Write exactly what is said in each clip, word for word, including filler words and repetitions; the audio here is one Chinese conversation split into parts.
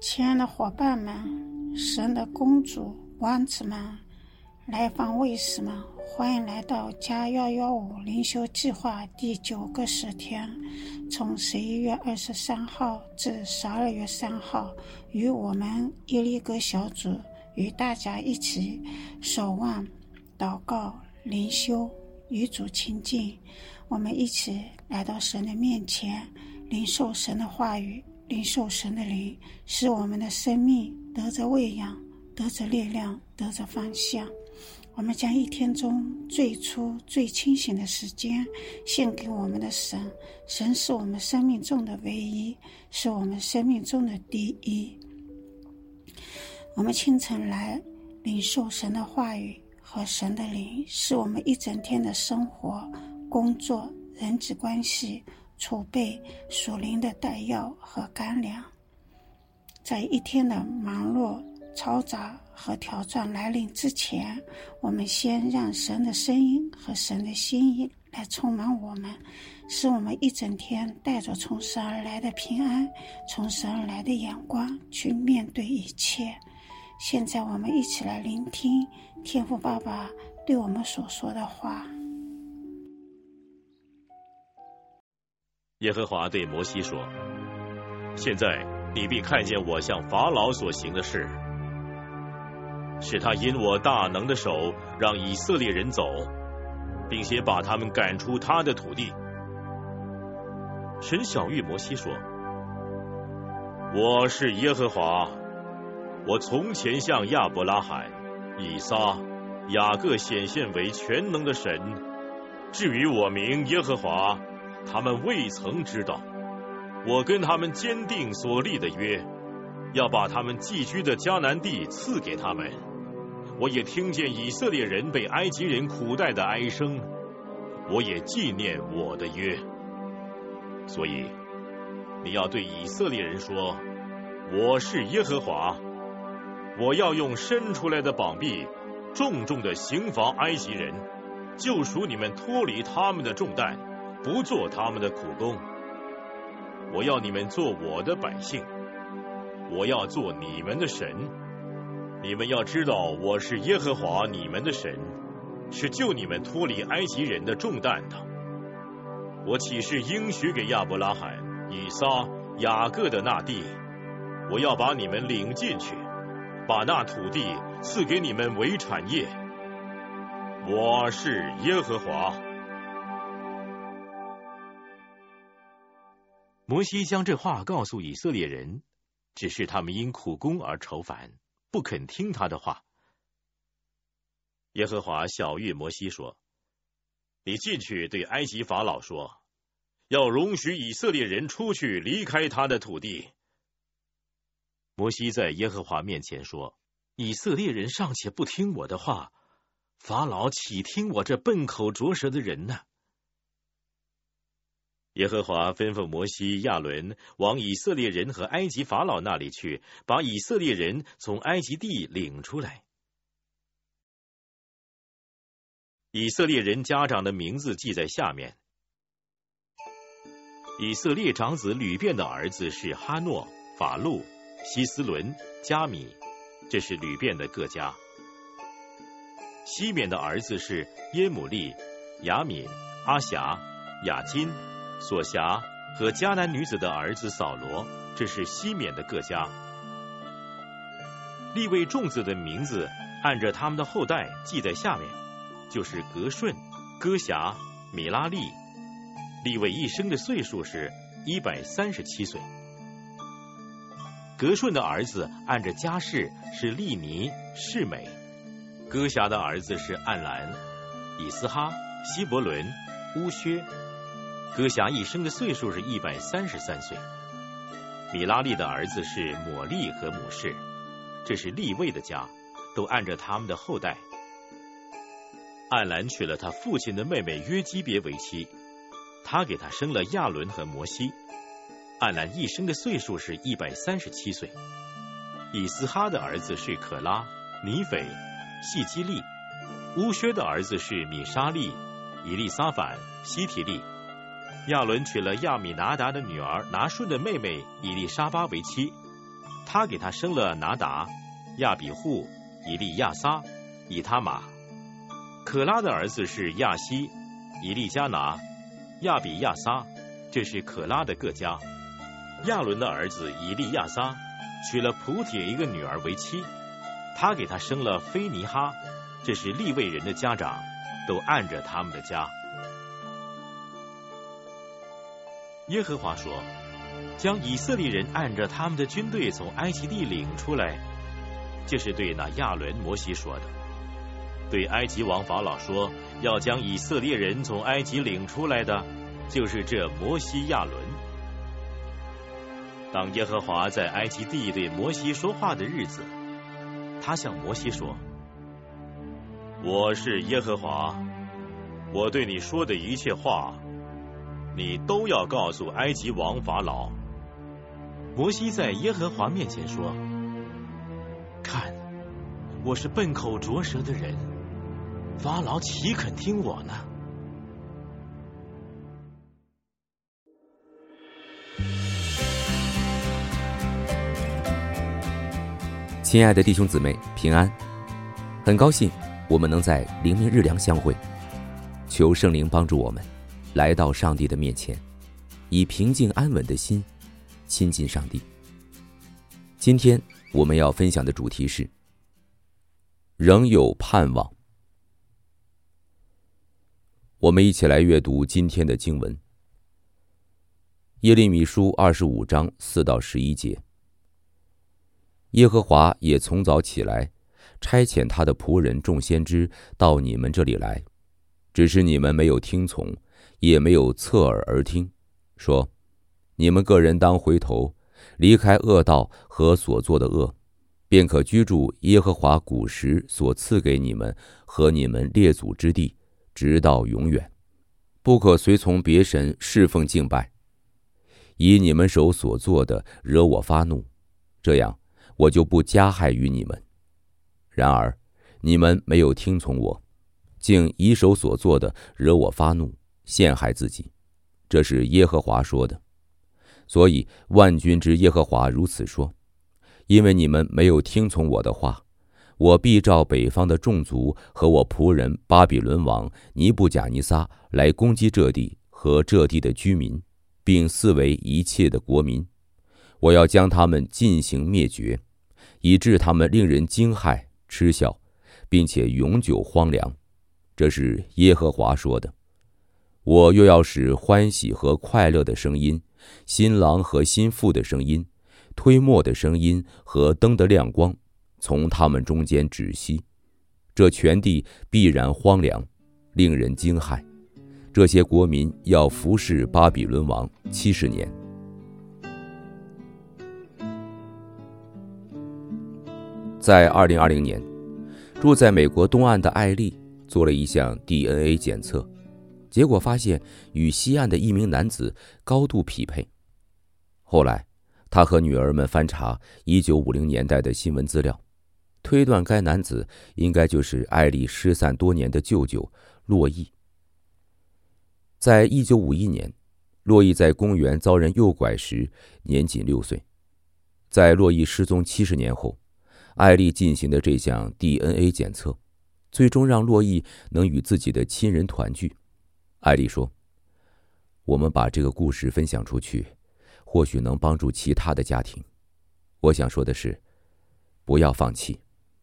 亲爱的伙伴们，神的公主、王子们，来访卫士们，欢迎来到加一一五灵修计划第九个十天，从十一月二十三号至十二月三号，与我们耶利哥小组与大家一起守望、祷告、灵修，与主亲近。我们一起来到神的面前，领受神的话语，领受神的灵，使我们的生命得着喂养，得着力量，得着方向。我们将一天中最初最清醒的时间献给我们的神。神是我们生命中的唯一，是我们生命中的第一。我们清晨来领受神的话语和神的灵，是我们一整天的生活、工作、人际关系储备属灵的弹药和干粮。在一天的忙碌、嘈杂和挑战来临之前，我们先让神的声音和神的心意来充满我们，使我们一整天带着从神而来的平安，从神而来的眼光去面对一切。现在我们一起来聆听天父爸爸对我们所说的话。 耶和华对摩西说：现在你必看见我向法老所行的事，使他因我大能的手让以色列人走，并且把他们赶出他的土地。神晓谕摩西说：我是耶和华，我从前向亚伯拉罕、以撒、雅各显现为全能的神。至于我名耶和华，他们未曾知道。我跟他们坚定所立的约，要把他们寄居的迦南地赐给他们。我也听见以色列人被埃及人苦待的哀声，我也纪念我的约。所以你要对以色列人说：我是耶和华，我要用伸出来的膀臂重重的刑罚埃及人，救赎你们脱离他们的重担，不做他们的苦工。我要你们做我的百姓，我要做你们的神。你们要知道我是耶和华你们的神，是救你们脱离埃及人的重担的。我岂是应许给亚伯拉罕、以撒、雅各的那地？我要把你们领进去，把那土地赐给你们为产业。我是耶和华。摩西将这话告诉以色列人，只是他们因苦工而愁烦，不肯听他的话。耶和华晓谕摩西说：你进去对埃及法老说，要容许以色列人出去离开他的土地。摩西在耶和华面前说：以色列人尚且不听我的话，法老岂听我这笨口拙舌的人呢？耶和华吩咐摩西、亚伦往以色列人和埃及法老那里去，把以色列人从埃及地领出来。以色列人家长的名字记在下面。以色列长子吕便的儿子是哈诺、法路、希斯伦、加米，这是吕便的各家。西缅的儿子是耶母利、雅敏、阿辖、雅金、索辖和迦南女子的儿子扫罗，这是西缅的各家。利未众子的名字按着他们的后代记在下面，就是革顺、歌辖、米拉利。利未一生的岁数是一百三十七岁。革顺的儿子按着家世是利尼、示美。歌辖的儿子是暗兰、以斯哈、希伯伦、乌薛。歌辖一生的岁数是一百三十三岁。米拉利的儿子是抹利和母士，这是利未的家，都按着他们的后代。暗兰娶了他父亲的妹妹约基别为妻，他给他生了亚伦和摩西。暗兰一生的岁数是一百三十七岁。以斯哈的儿子是可拉、尼斐、细基利。乌薛的儿子是米沙利、以利撒反、西提利。亚伦娶了亚米拿达的女儿拿顺的妹妹以利沙巴为妻， 他给他生了拿达、亚比户、以利亚撒、以他玛。可拉的儿子是亚西、以利加拿、亚比亚撒，这是可拉的各家。亚伦的儿子以利亚撒娶了普铁一个女儿为妻，他给他生了菲尼哈，这是利未人的家长，都按着他们的家。耶和华说，将以色列人按着他们的军队从埃及地领出来，这是对那亚伦、摩西说的。对埃及王法老说，要将以色列人从埃及领出来的，就是这摩西、亚伦。当耶和华在埃及地对摩西说话的日子，他向摩西说，我是耶和华，我对你说的一切话，你都要告诉埃及王法老。摩西在耶和华面前说，看，我是笨口拙舌的人，法老岂肯听我呢？ 亲爱的弟兄姊妹，平安！很高兴我们能在灵命日粮相会，求圣灵帮助我们来到上帝的面前，以平静安稳的心亲近上帝。今天我们要分享的主题是仍有盼望。我们一起来阅读今天的经文，耶利米书二十五章四到十一节。耶和华也从早起来，差遣他的仆人众先知到你们这里来，只是你们没有听从，也没有侧耳而听，说，你们个人当回头，离开恶道和所做的恶，便可居住耶和华古时所赐给你们和你们列祖之地，直到永远。不可随从别神侍奉敬拜，以你们手所做的惹我发怒，这样我就不加害于你们。然而你们没有听从我，竟以手所做的惹我发怒，陷害自己，这是耶和华说的。所以万军之耶和华如此说，因为你们没有听从我的话，我必召北方的众族和我仆人巴比伦王尼布甲尼撒来攻击这地和这地的居民，并四围一切的国民。我要将他们进行灭绝，以致他们令人惊骇嗤笑，并且永久荒凉。这是耶和华说的。我又要使欢喜和快乐的声音，新郎和新妇的声音，推磨的声音和灯的亮光，从他们中间止息。这全地必然荒凉，令人惊骇。这些国民要服侍巴比伦王七十年。在二零二零年，住在美国东岸的艾丽做了一项 D N A 检测，结果发现与西岸的一名男子高度匹配。后来他和女儿们翻查一九五零年代的新闻资料，推断该男子应该就是艾丽失散多年的舅舅洛伊。在一九五一年，洛伊在公园遭人诱拐时年仅六岁。在洛伊失踪七十年后，艾丽进行的这项 D N A 检测，最终让洛伊能与自己的亲人团聚。艾丽说，我们把这个故事分享出去，或许能帮助其他的家庭。我想说的是，不要放弃。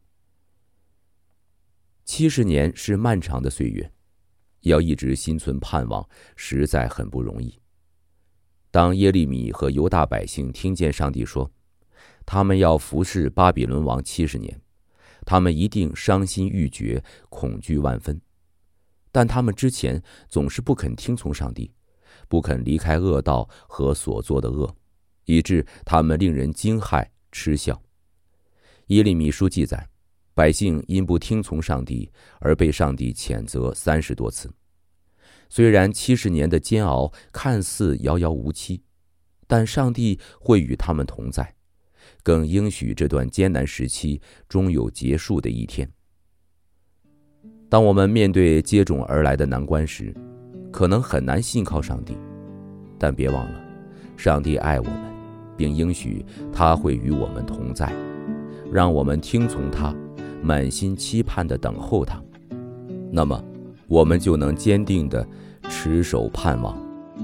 七十年是漫长的岁月，要一直心存盼望，实在很不容易。当耶利米和犹大百姓听见上帝说，他们要服侍巴比伦王七十年，他们一定伤心欲绝，恐惧万分。但他们之前总是不肯听从上帝，不肯离开恶道和所做的恶，以致他们令人惊骇嗤笑。耶利米书记载，百姓因不听从上帝而被上帝谴责三十多次。虽然七十年的煎熬看似遥遥无期，但上帝会与他们同在，更应许这段艰难时期终有结束的一天。当我们面对接踵而来的难关时，可能很难信靠上帝，但别忘了，上帝爱我们， 并应许他会与我们同在，让我们听从他，满心期盼地等候他。那么，我们就能坚定地持守盼望。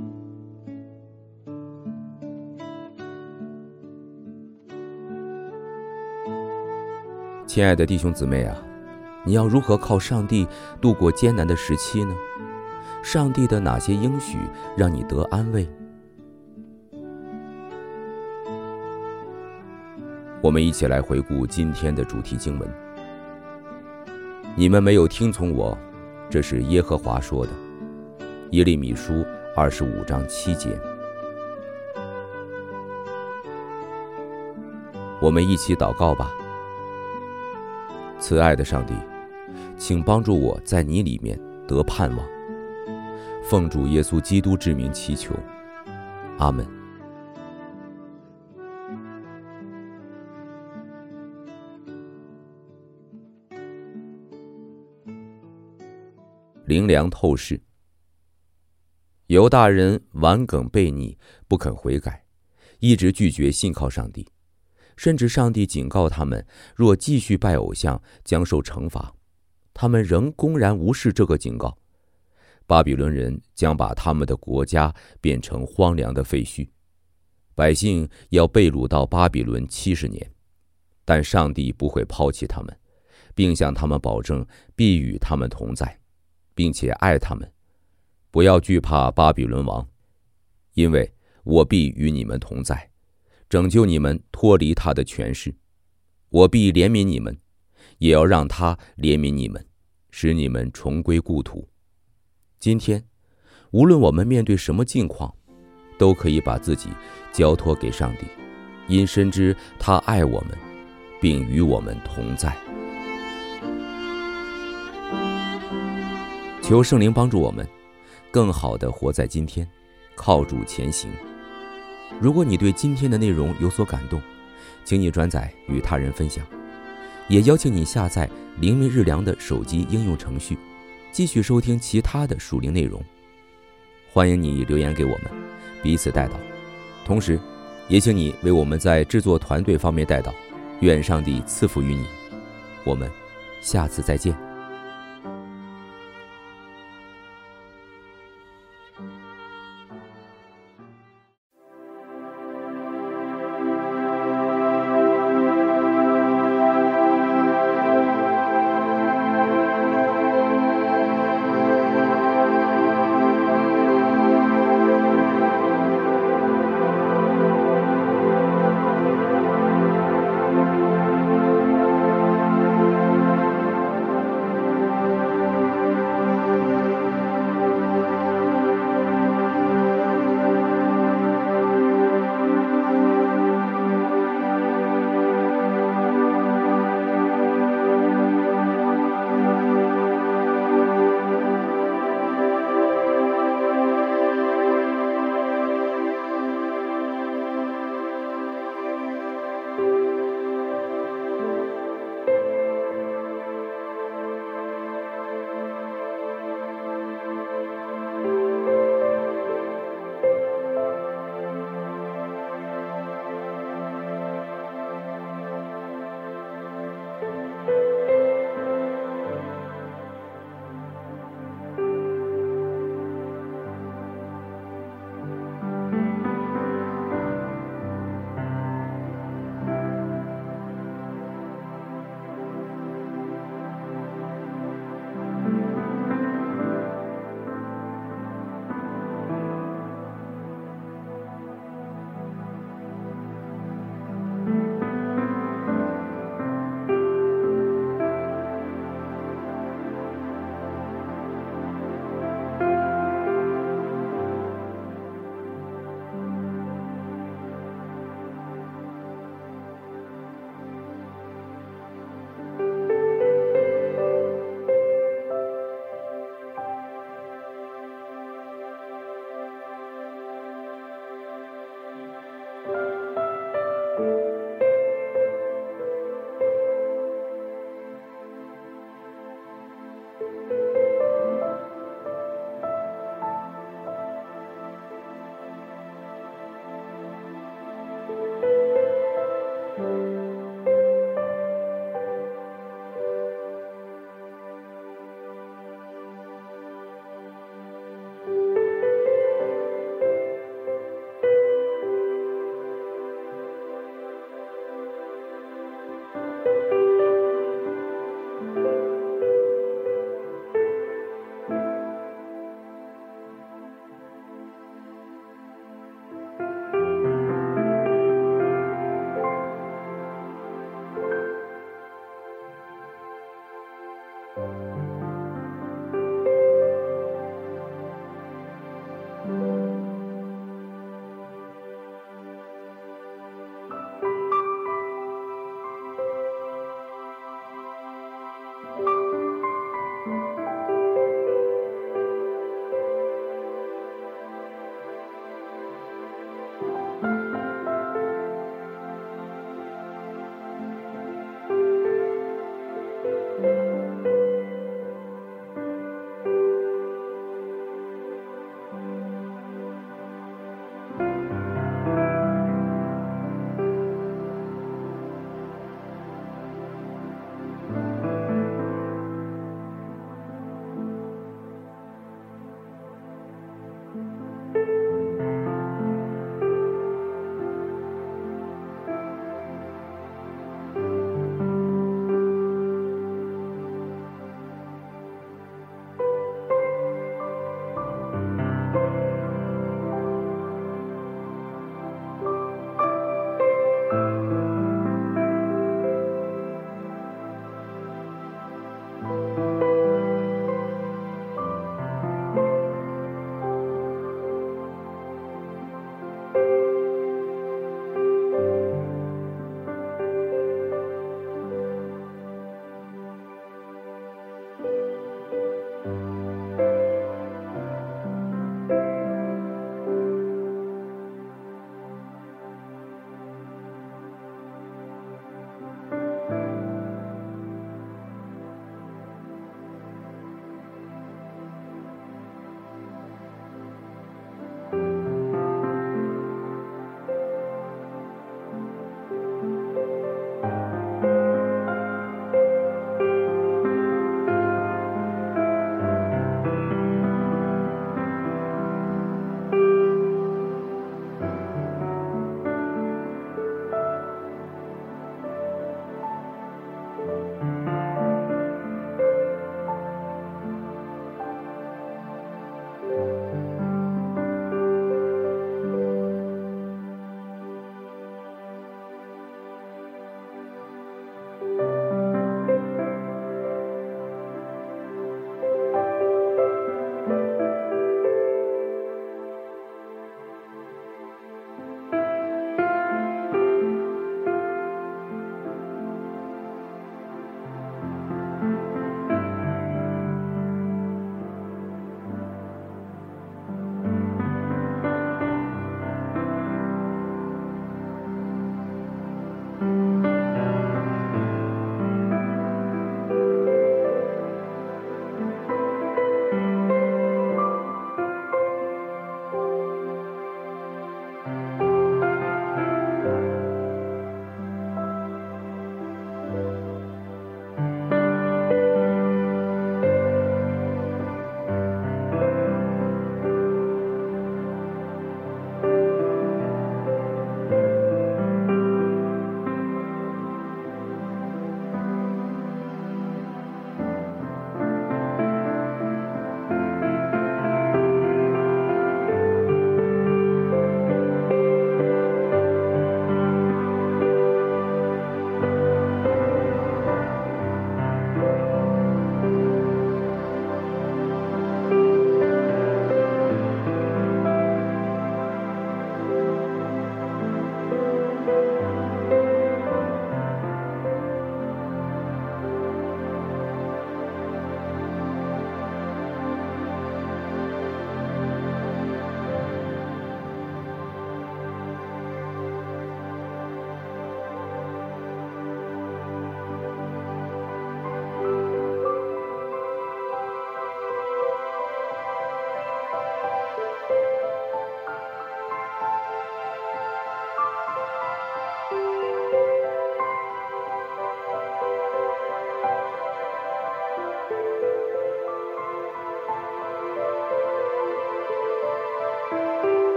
亲爱的弟兄姊妹啊，你要如何靠上帝度过艰难的时期呢？上帝的哪些应许让你得安慰？我们一起来回顾今天的主题经文。你们没有听从我，这是耶和华说的。耶利米书二十五章七节。我们一起祷告吧。慈爱的上帝，请帮助我在你里面得盼望。奉主耶稣基督之名祈求，阿们。灵粮透视。犹大人顽梗悖逆，不肯悔改，一直拒绝信靠上帝，甚至上帝警告他们，若继续拜偶像，将受惩罚。他们仍公然无视这个警告。巴比伦人将把他们的国家变成荒凉的废墟，百姓要被掳到巴比伦七十年，但上帝不会抛弃他们，并向他们保证必与他们同在，并且爱他们。不要惧怕巴比伦王，因为我必与你们同在，拯救你们脱离他的权势。我必怜悯你们，也要让他怜悯你们，使你们重归故土。今天，无论我们面对什么境况，都可以把自己交托给上帝，因深知他爱我们，并与我们同在。求圣灵帮助我们，更好地活在今天，靠主前行。如果你对今天的内容有所感动，请你转载与他人分享，也邀请你下载灵命日粮的手机应用程序，继续收听其他的属灵内容。欢迎你留言给我们，彼此代祷。同时，也请你为我们在制作团队方面代祷。愿上帝赐福于你。我们下次再见。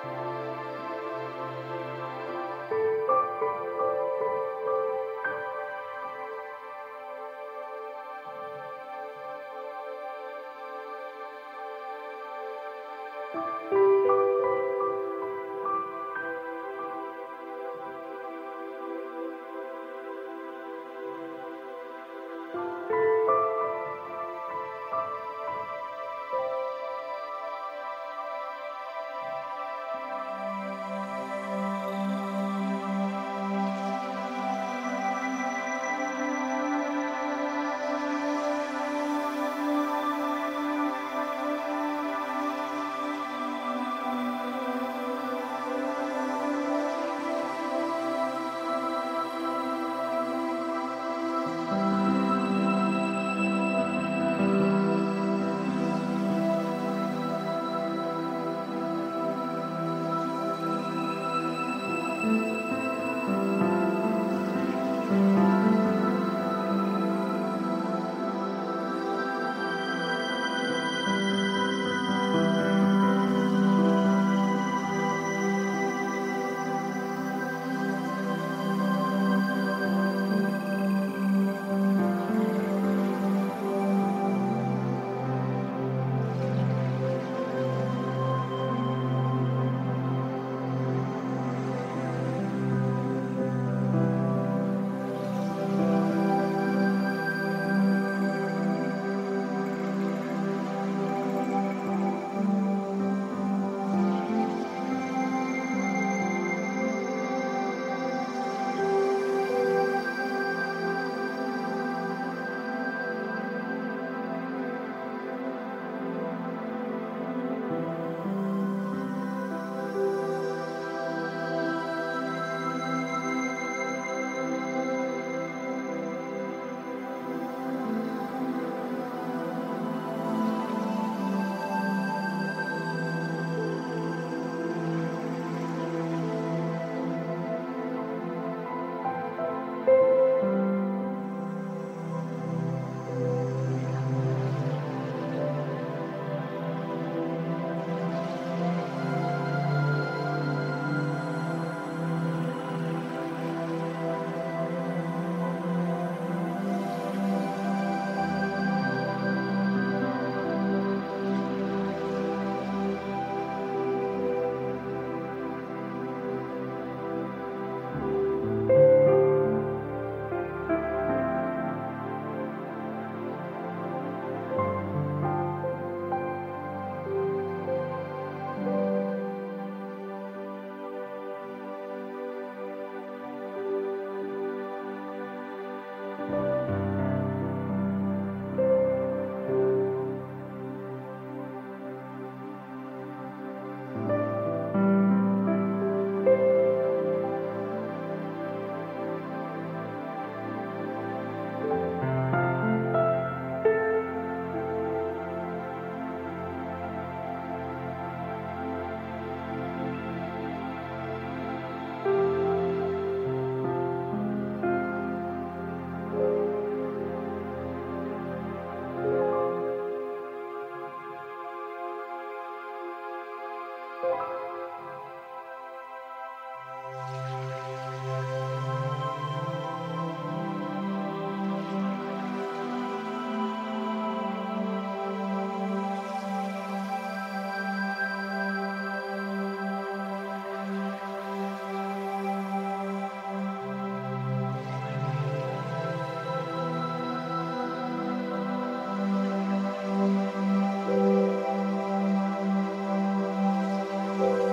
嗯。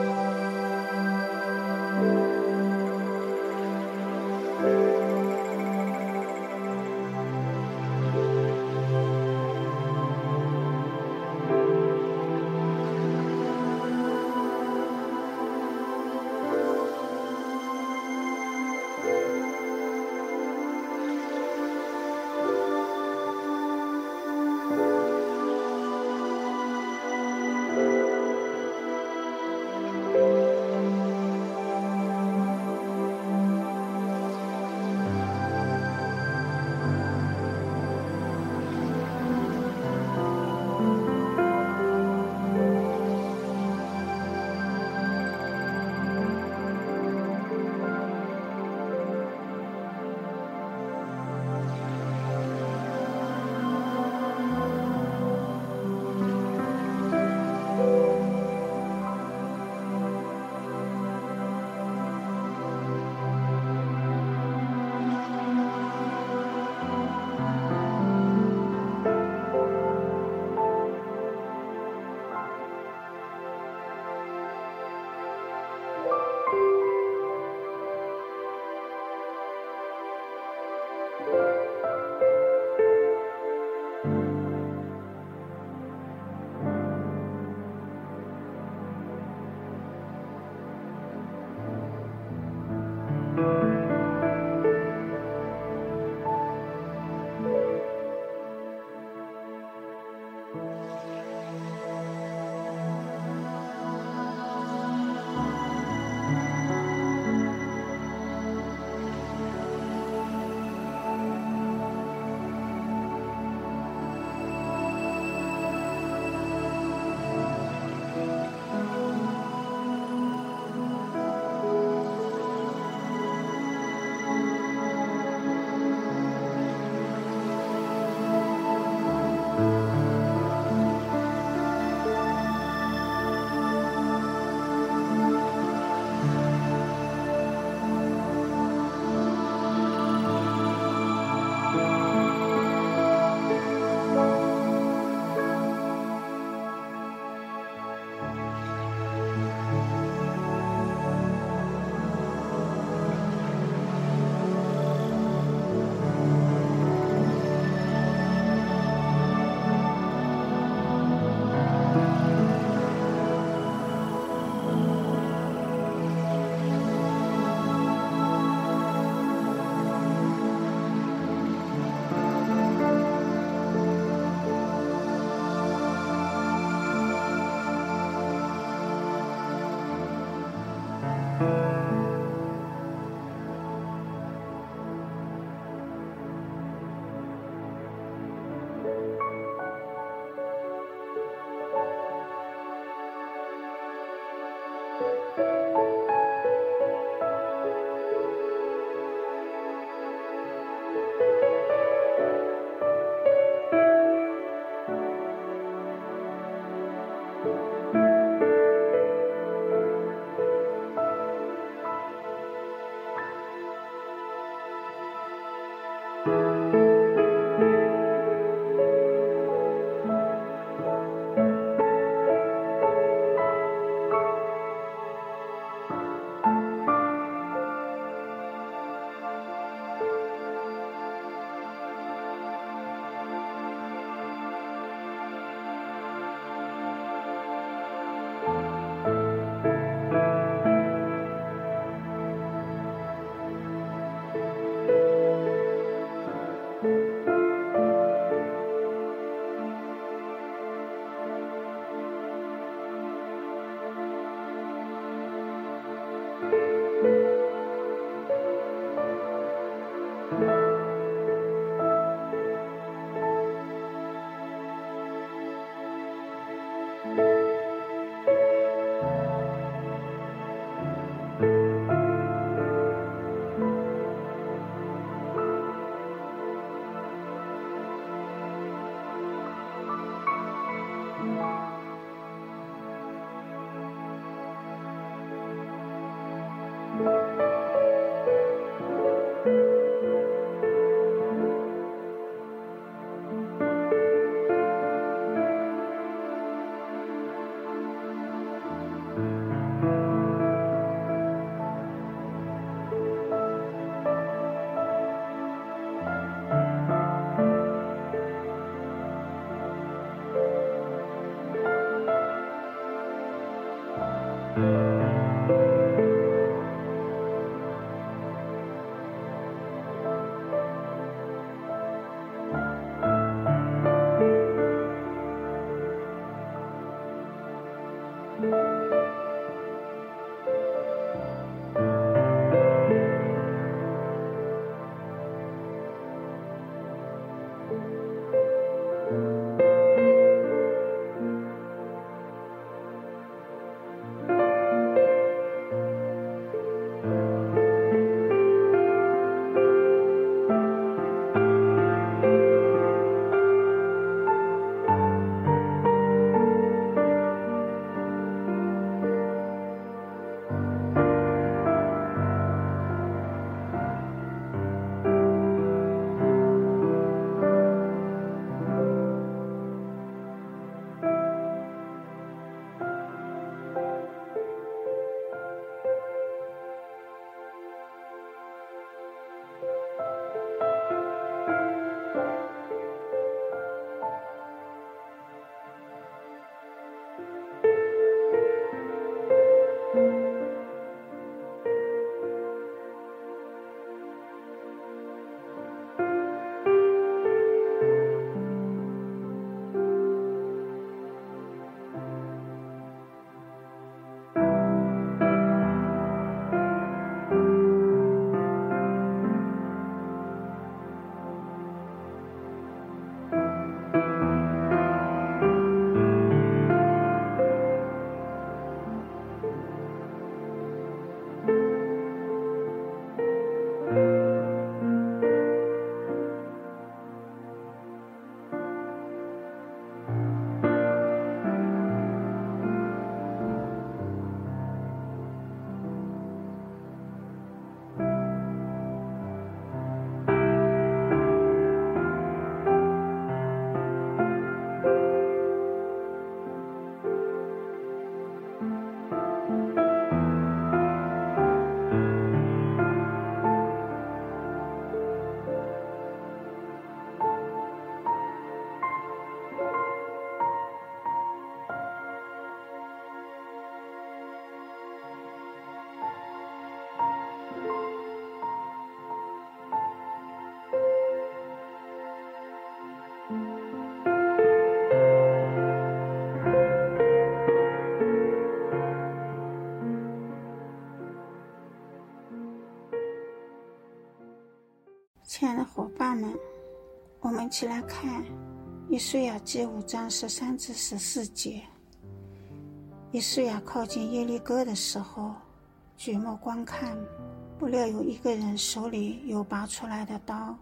亲爱的伙伴们，我们一起来看以赛亚记五章十三至十四节。以赛亚靠近耶利哥的时候，举目观看，不料有一个人手里有拔出来的刀，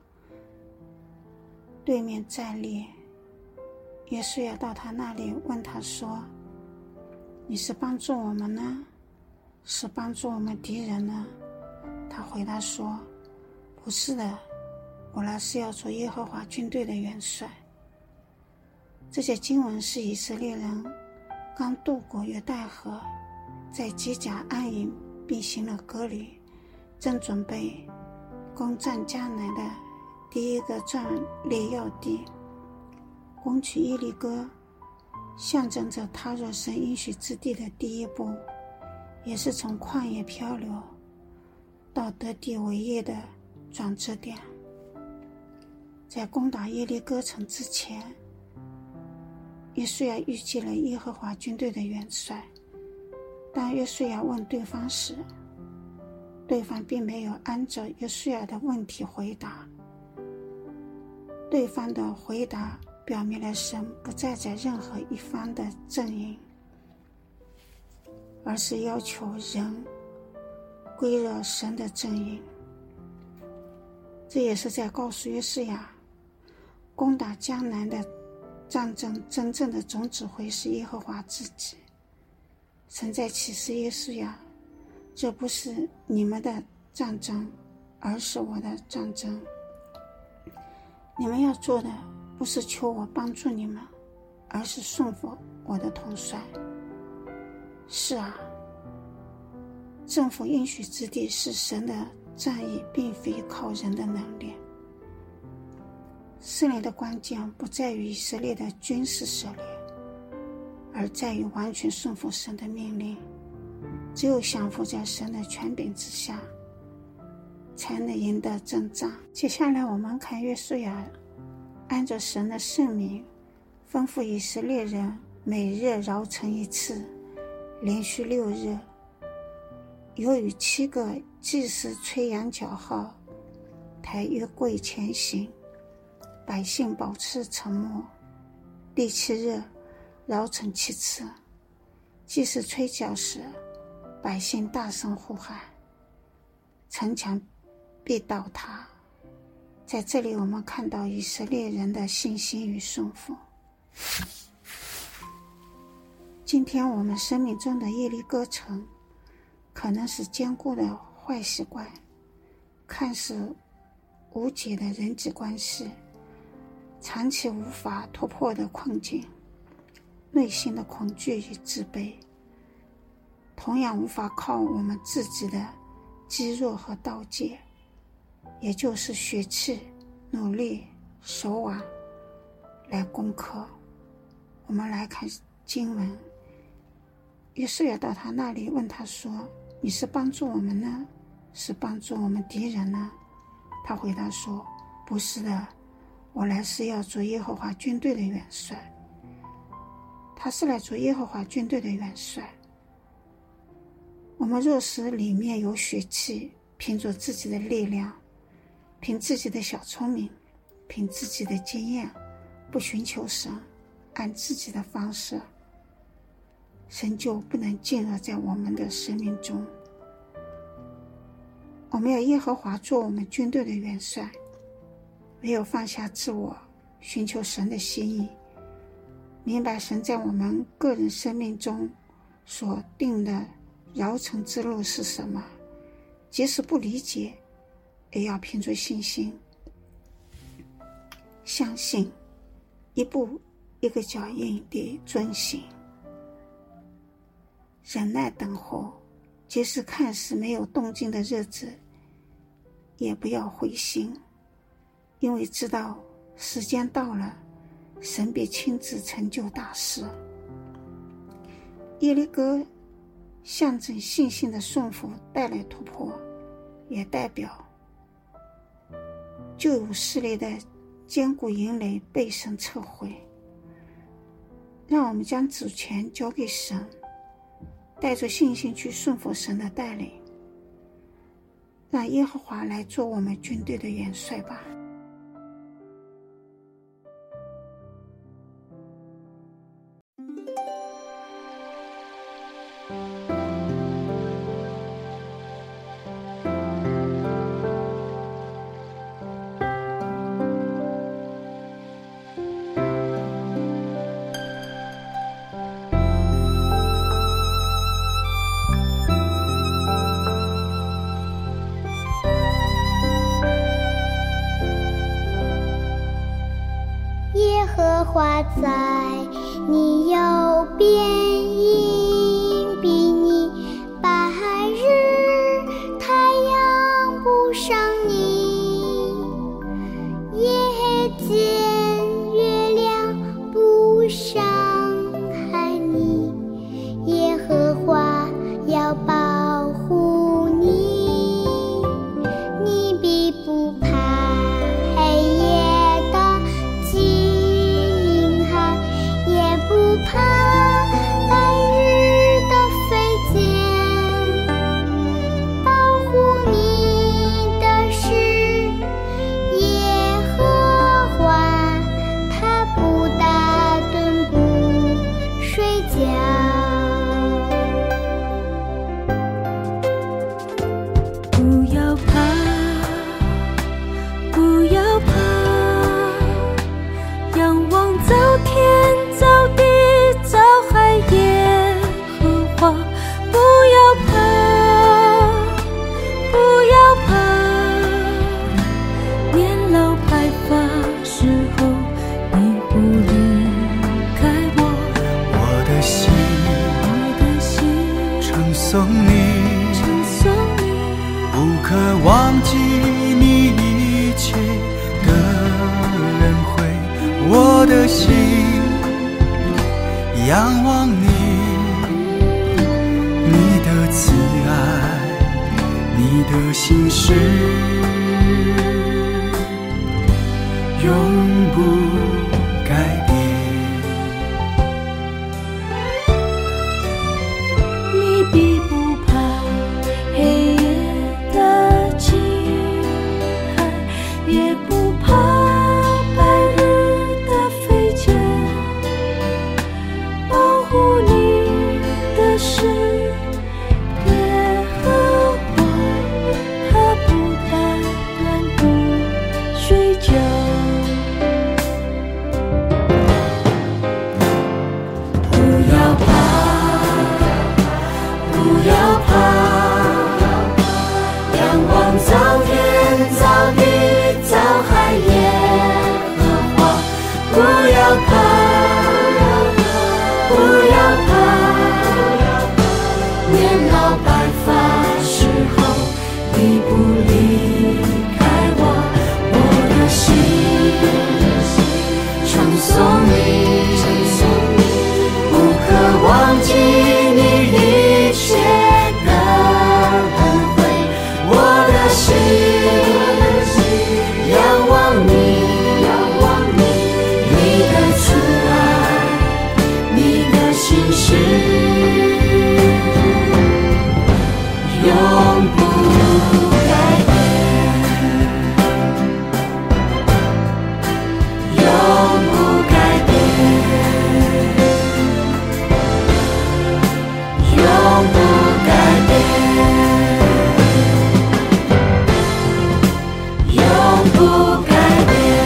对面站立。以赛亚到他那里问他说：你是帮助我们呢，是帮助我们敌人呢？他回答说：不是的，我来是要做耶和华军队的元帅。这些经文是以色列人刚渡过约旦河，在基甲安营并行了割礼，正准备攻占迦南的第一个战略要地。攻取耶利哥象征着踏入神应许之地的第一步，也是从旷野漂流到得地为业的转折点。在攻打耶利哥城之前，约书亚预计了耶和华军队的元帅。当约书亚问对方时，对方并没有按照约书亚的问题回答。对方的回答表明了神不再在任何一方的阵营，而是要求人归入神的阵营。这也是在告诉约书亚，攻打迦南的战争真正的总指挥是耶和华自己。神在启示约书亚，这不是你们的战争，而是我的战争。你们要做的不是求我帮助你们，而是顺服我的统帅。是啊，征服应许之地是神的战役，并非靠人的能力。胜利的关键不在于以色列的军事实力，而在于完全顺服神的命令。只有降服在神的权柄之下，才能赢得征战。接下来我们看约书亚按照神的圣名吩咐以色列人每日绕城一次，连续六日。由于七个祭司吹羊角号，抬约柜前行，百姓保持沉默。第七日绕城七次，祭司吹角时，百姓大声呼喊，城墙必倒塌。在这里我们看到以色列人的信心与顺服。今天我们生命中的耶利哥城可能是坚固的坏习惯，看似无解的人际关系，长期无法突破的困境，内心的恐惧与自卑，同样无法靠我们自己的肌肉和刀剑，也就是血气、努力、手腕来攻克。我们来看经文，约书亚到他那里问他说：你是帮助我们呢，是帮助我们敌人呢？他回答说：不是的，我来是要做耶和华军队的元帅。他是来做耶和华军队的元帅。我们若是里面有血气，凭着自己的力量，凭自己的小聪明，凭自己的经验，不寻求神，按自己的方式，神就不能进入在我们的生命中。我们要耶和华做我们军队的元帅，没有放下自我，寻求神的心意，明白神在我们个人生命中所定的绕城之路是什么，即使不理解，也要凭着信心，相信，一步一个脚印地遵行，忍耐等候。即使看似没有动静的日子，也不要灰心，因为知道时间到了，神必亲自成就大事。耶利哥象征信心的顺服带来突破，也代表旧有势力的坚固营垒被神撤回。让我们将主权交给神，带着信心去顺服神的带领。 让耶和华来做我们军队的元帅吧。 耶和华在你右边，荫庇你，白日太阳不伤你，夜间月亮不伤害你。耶和华要保护你，你必不怕黑夜的惊骇，也不怕白日的飞箭。保护你的是耶和华，他不打盹不睡觉。 不要怕，不要怕，仰望造天造地造海耶和华。不要怕，不要怕，年老白发时候你不离开我。 我的心， 我的心称颂你， 称颂你， 不可忘记你一切的恩惠。我的心仰望你，你的慈爱，你的心事永不改变。 你必不怕黑夜的惊骇，也不怕白日的飞箭。保护你的是耶和华，他不打盹不睡觉。不要怕，不要怕，仰望造天造地造海耶和华。不要怕，不要怕，年老白发时候你不离开我。我的心称颂你，不可忘记你一切的恩惠。我的心仰望你，你的慈爱，你的心事永不改变，永不改变，永不改变，永不改变。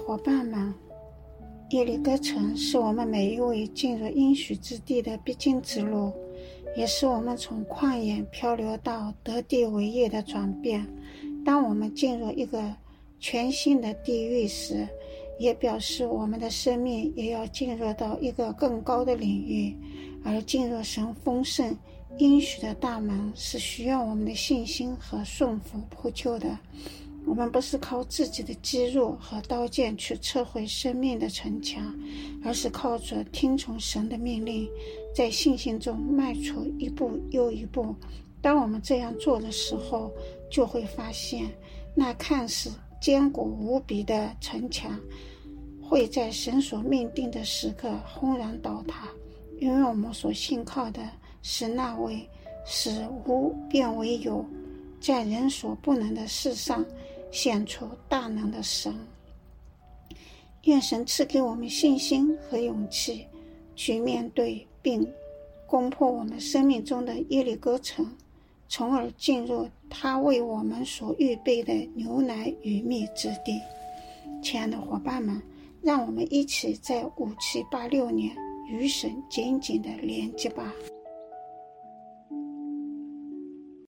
伙伴们，耶利哥城是我们每一位进入应许之地的必经之路，也是我们从旷野漂流到得地为业的转变。当我们进入一个全新的地域时，也表示我们的生命也要进入到一个更高的领域。而进入神丰盛应许的大门是需要我们的信心和顺服铺就的。我们不是靠自己的肌肉和刀剑去撤回生命的城墙，而是靠着听从神的命令，在信心中迈出一步又一步。当我们这样做的时候，就会发现那看似坚固无比的城墙会在神所命定的时刻轰然倒塌，因为我们所信靠的是那位使无变为有，在人所不能的事上显出大能的神。愿神赐给我们信心和勇气，去面对并攻破我们生命中的耶利哥城，从而进入他为我们所预备的牛奶与蜜之地。亲爱的伙伴们，让我们一起在五七八六年与神紧紧的连接吧。